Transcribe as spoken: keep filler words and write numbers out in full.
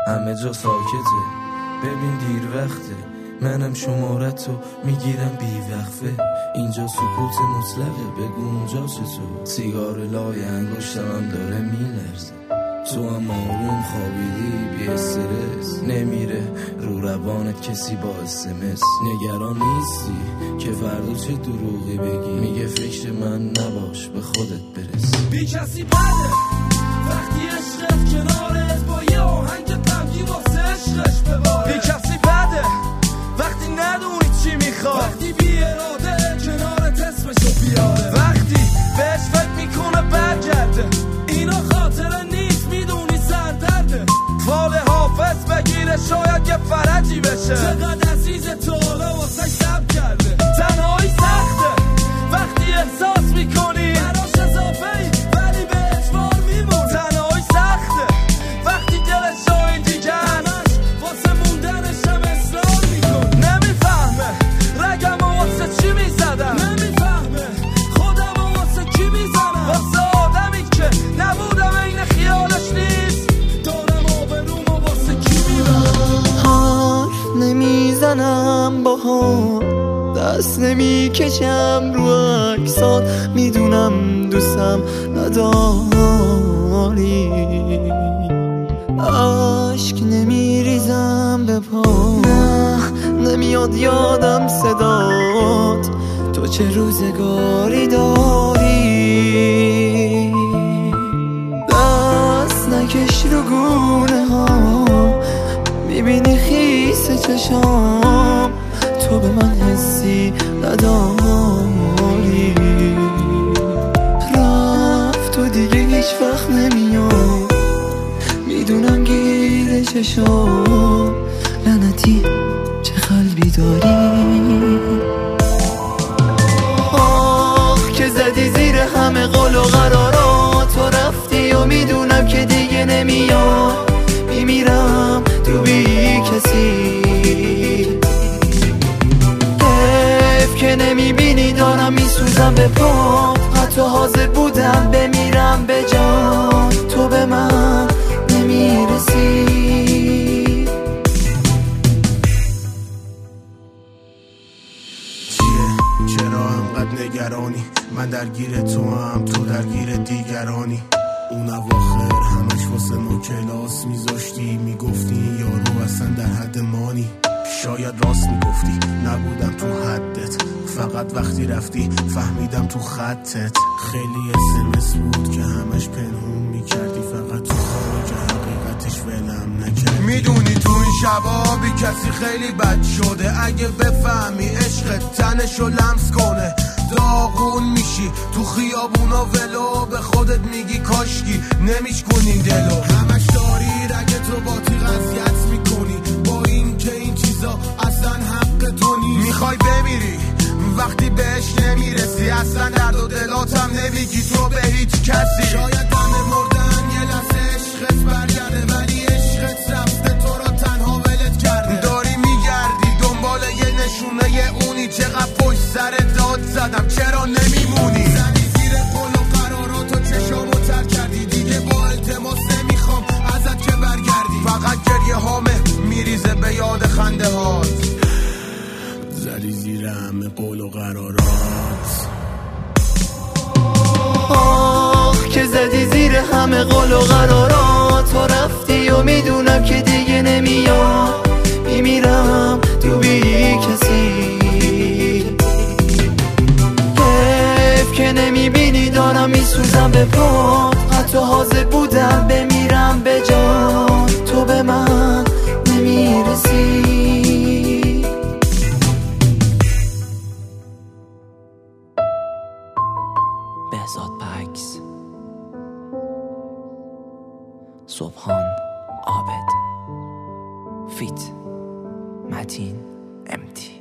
همه جا ساکته، ببین دیر وقته، منم شمارتو میگیرم بی وقفه. اینجا سکوت مطلقه، بگو اونجا چطور؟ سیگار لای انگشتم هم داره میلرزه، تو هم آروم خوابیدی بی استرس، نمیره رو روانت کسی با اسمس. نگران نیستی که فردا چه دروغی بگی، میگه فکر من نباش به خودت برس. بی کسی بده وقتی عشقت کنارت با یه آهنگ غمگین واسه عشقش بباره. بی کسی بده وقتی ندونی چی میخواد، وقتی بی اراده کنارت اسمشو بیاره، وقتی بهش فکر میکنه برگرده اینا خاطره نیست میدونی سردرده. فال حافظ بگیره شاید یه فرجی بشه، چقدر عزیز تو حالا واسه شب کرده. تنهایی سخته وقتی احساس میکنی براش اضافه ای ولی به اجبار میمونی. تنهایی سخته وقتی دلش جای دیگه همش واسه موندنش هم اصرار میکنی. نمیفهمه رگم واسه چی میزدم، نمیفهمه خودم واسه کی میزنم، واسه آدمی که نبودم این خیالش نیست، دارم آبرومو واسه کی میبرم. حرف نمیزنم با هم، دست نمیکشم رو اکسات، میدونم دوستم نداری، عشق نمیریزم به پا، نه نمیاد یادم صدات، تو چه روزگاری داری. دست نکش رو گونه ها، میبینی خیس چشام، تو به من حسی نداری، رفت تو دیگه هیچ وقت نمیاد، میدونم گیر چشام، لعنتی چه قلبی داری. آه که زدی زیر همه قول و قرارات، تو رفتی و میدونم که دیگه نمیاد، میمیرم تو بی کسی، که نمیبینی دارم میسوزم به پات، حتی حاضر بودم بمیرم به جان، تو به من نمیرسی. چیه؟ چرا انقدر نگرانی؟ من درگیر تو هم تو درگیر دیگرانی. اون اواخر همش واسه ما کلاس میذاشتی، میگفتی این یارو اصلا در حد مانی. شاید راست میگفتی نبودم تو حدت، فقط وقتی رفتی فهمیدم تو خطت. خیلی اسمس بود که همش پنهون میکردی، فقط تو خوابه که حقیقتش ولم نکردی. میدونی تو این شبا بی کسی خیلی بد شده، اگه بفهمی عشقت تنشو لمس کنه داغون میشی تو خیابونا ولو، به خودت میگی کاشکی نمیشکنین دلو. همش داری رگ تو با تیغ اذیت میکنی، با این که این چیزا اصلا حق تو نیست. میخوای بمیری وقتی بهش نمیرسی، اصلا درد و دلاتم نمیگی تو به هیچ کسی. شاید دم مردن یه لحظه عشقت برگرده، ولی عشقت رفته تو را تنها ولت کرده. داری میگردی دنبال یه نشونه اونی، چقدر پشت سر داد زدم چرا نمیمونی. زدی زیر قول و قرارات و چشامو تر کردی، دیگه با التماس نمیخوام ازت که برگردی، فقط گریه هامه میریزه به یاد خنده هات. زدی زیر همه قول و قرارات، آه که زدی زیر همه قول و قرارات، تو رفتی و میدونم که دیگه نمیاد، میمیرم تو بی کسی. حیف که نمیبینی دارم میسوزم به پات، حتی حاضر بودم بمیرم به جان، تو به من نمیرسی. بهزاد بکس، صبحان عابد، فیت متین امتی.